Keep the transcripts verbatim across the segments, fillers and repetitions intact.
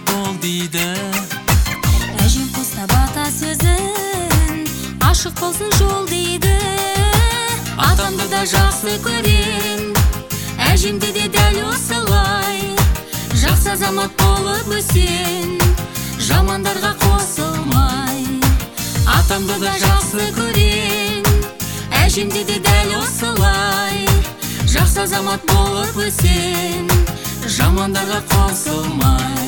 бол дейді. Әжем қостап ата сөзін, ашық болсын жол дейді. Атамды да жақсы көрем, әжемді де дәл осылай. жақсы азамат болып өсен, жамандарға қосылмай. атамды да жақсы көрем, әжемді де дәл осылай. жақсы азамат болып өсен, жамандарға қосылмай.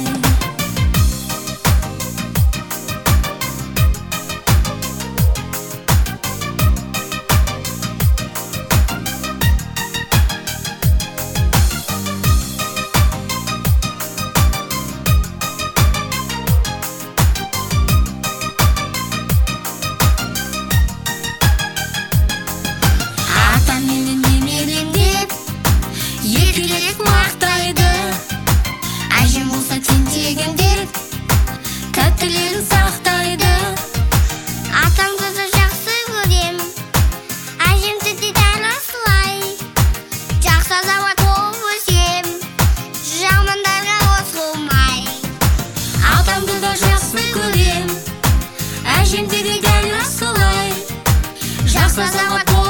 Әжем болса тентегім деп, тәттілерін сақтайды. Атамды да жақсы көрем, әжемді де дәл осылай. жақсы азамат болып өсем, жамандарға қосылмай. Атамды да жақсы көрем, әжемді де дәл осылай. жақсы азамат